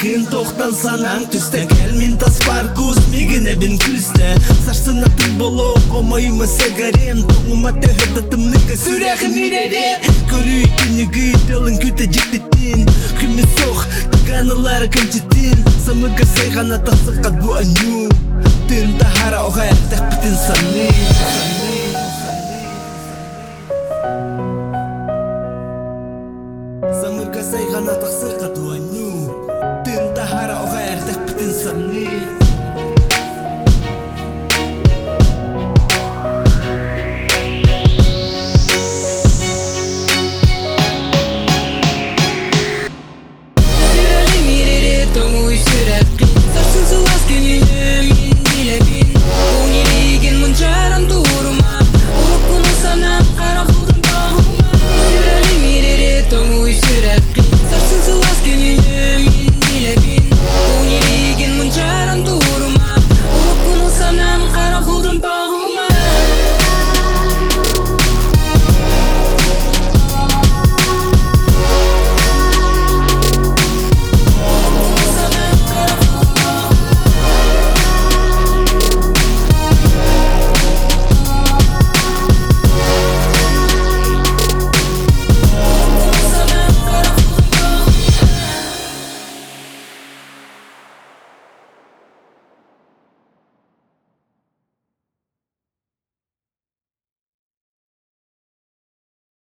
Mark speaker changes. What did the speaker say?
Speaker 1: Кын тоқтан санаң түсте Кәлмин таспар күз мегіне бін күсті Сарсына тым болу Омайыма сәгарем Тоңыма тәхірді тымнығы Сүрәғі мерере Көрі күнігі Тылын күті жіктетін Күмі соқ Тығанылары кімчетін Самыға сайғана тасыққат бұ аню Тым тахара оға әқтәқ бітін саны Самырга сайгана тақсырға дуаню Тын тахара оға әрдәк бітін саны